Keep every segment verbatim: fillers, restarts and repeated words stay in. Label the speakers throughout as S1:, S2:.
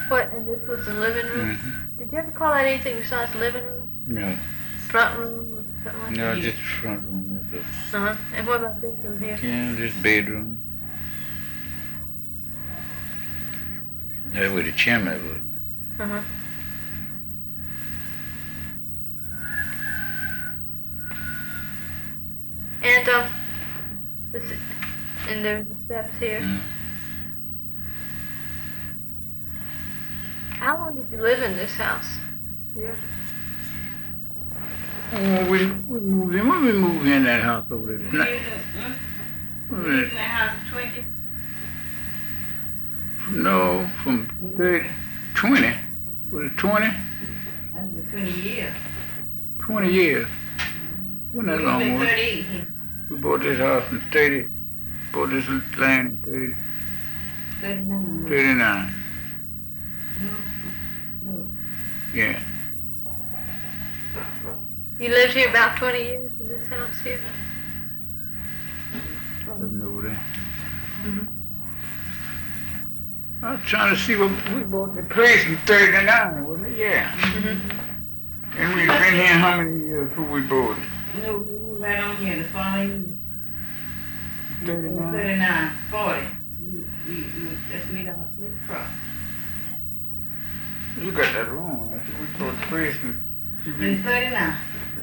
S1: What, and this was the living room?
S2: Mm-hmm.
S1: Did you ever call that anything besides living room?
S2: No.
S1: Front room or something like
S2: No,
S1: that?
S2: just the front room, that's all.
S1: Uh-huh. And what about this room here?
S2: Yeah, just bedroom. That's where the chimney was.
S1: Uh-huh. And, um, this is, and there's the steps here.
S2: Mm.
S1: How long did you live in this house? Yeah.
S2: Oh, we, we moved in. When we moved in that house over there?
S3: You lived in, hmm? You lived in that house twenty?
S2: No, from thirty, twenty. Was it twenty?
S3: That's been twenty years.
S2: twenty years. Wasn't that
S3: We've
S2: long,
S3: been
S2: was it?
S3: thirty-eight here.
S2: We bought this house in thirty, bought this land in thirty,
S3: Thirty-nine.
S2: thirty-nine.
S3: No, no.
S2: Yeah.
S1: You lived here about twenty years in this house here?
S2: Living over there.
S1: Mm-hmm.
S2: I was trying to see what we bought the place in thirty-nine, wasn't it? Yeah.
S1: Mm-hmm.
S2: And we've been here how many years before we bought it?
S3: No, you moved right on here the following year.
S2: thirty-nine.
S3: Thirty-nine, forty. You, you, you just made our first cross.
S2: You got that wrong. I think we bought the place in
S3: In thirty-nine.
S2: yeah.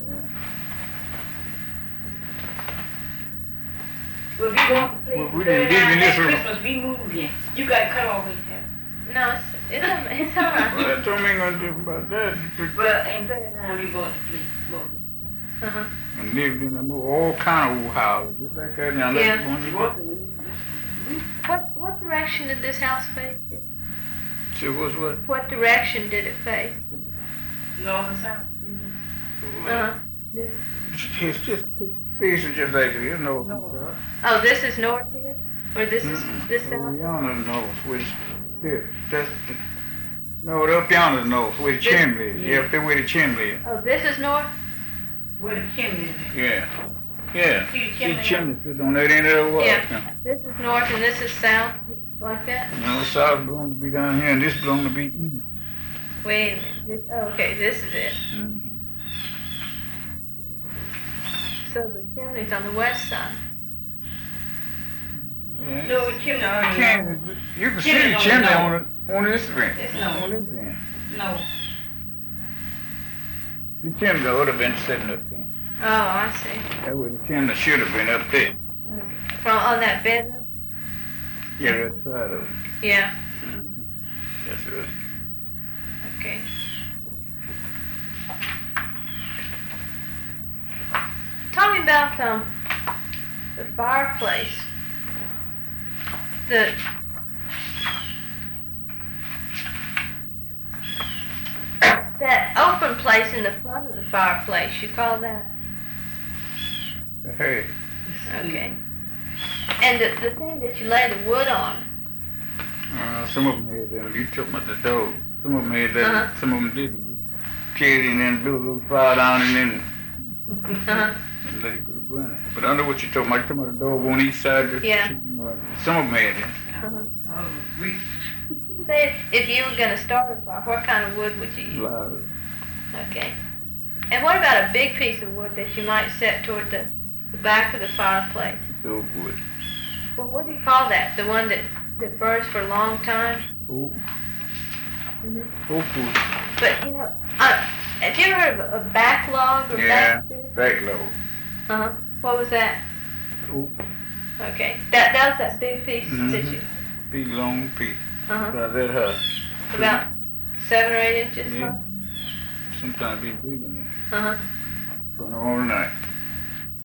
S3: Well, we bought the place
S2: Well, we
S3: in
S2: didn't live in
S3: thirty-nine.
S2: this
S3: Next
S2: room.
S3: Christmas, we moved here. You got cut off in here.
S1: No, it's, it's, all- it's all right.
S2: Well, that told me ain't gonna do about that.
S3: Well, in thirty-nine, we bought the place. Bought it.
S1: Uh-huh.
S2: And lived in them all kind of old houses. Just like that. Now,
S1: Yeah.
S2: that's the one you
S3: Bought
S2: bought.
S3: it.
S1: What, what direction did this house face?
S2: See, what's what?
S1: What direction did it face?
S3: North and south.
S1: Uh-huh. This.
S2: It's just, his face is just like, you know.
S3: No.
S1: Oh, this is north here? Or this is, this south?
S2: Over yonder north, which, there, that's the, no, up yonder north, where the
S1: This-
S2: chimney is.
S3: yeah.
S2: Yeah, up there where the chimney is.
S1: Oh, this is north?
S3: Where the chimney is at.
S2: Yeah. Yeah.
S3: See the
S2: See
S3: chimney?
S2: the chimney sitting on that end of the wall.
S1: Yeah. This is north and this is south, like that?
S2: You know, south belong to be down here, and this belong to be east.
S1: Wait a minute. This, oh, okay, this is it.
S2: Mm-hmm.
S1: So the chimney's on the west side.
S2: Yeah.
S3: So the chimney
S2: You
S3: on
S2: can, you can see
S3: Chimney
S2: the
S3: on
S2: chimney
S3: the
S2: on, the, on this end.
S3: It's not.
S2: On this end.
S3: No.
S2: The chimney would have been sitting up there.
S1: Oh, I see.
S2: That way the chimney should have been up there.
S1: Okay. From, on that bedroom?
S2: Yeah, that side of it.
S1: Yeah.
S2: Mm-hmm. That's right.
S1: Okay. Tell me about um the fireplace. The that open place in the front of the fireplace. You call that?
S2: Hey,
S1: Okay. And the the thing that you lay the wood on.
S2: uh, some of them had them. You took about the dough. Some of them had that.
S1: Uh-huh.
S2: Some of them didn't. Carried it and then built a little fire down and then
S1: Uh-huh.
S2: and let it go to burn. But I know what you're talking about. You're talking about the dog on each side. Just,
S1: Yeah.
S2: Some of them had that.
S1: Uh-huh.
S3: Oh, Greek.
S1: Say if, if you were gonna start a fire, what kind of wood would you use?
S2: Loud.
S1: Okay. And what about a big piece of wood that you might set toward the, the back of the fireplace?
S2: So wood.
S1: Well, what do you call that? The one that, that burns for a long time?
S2: Oak.
S1: Mm-hmm.
S2: Oak wood.
S1: But, you know, uh, have you ever heard of a, a backlog or
S2: Yeah.
S1: backstay?
S2: Back low.
S1: Uh-huh. What was that?
S2: Oak.
S1: Okay. That that was that big piece that
S2: Mhm.
S1: you...
S2: Big long piece.
S1: Uh-huh.
S2: About that high.
S1: About seven or eight inches
S2: Yeah.
S1: long?
S2: Sometimes be bigger than that.
S1: Uh-huh.
S2: Run all night.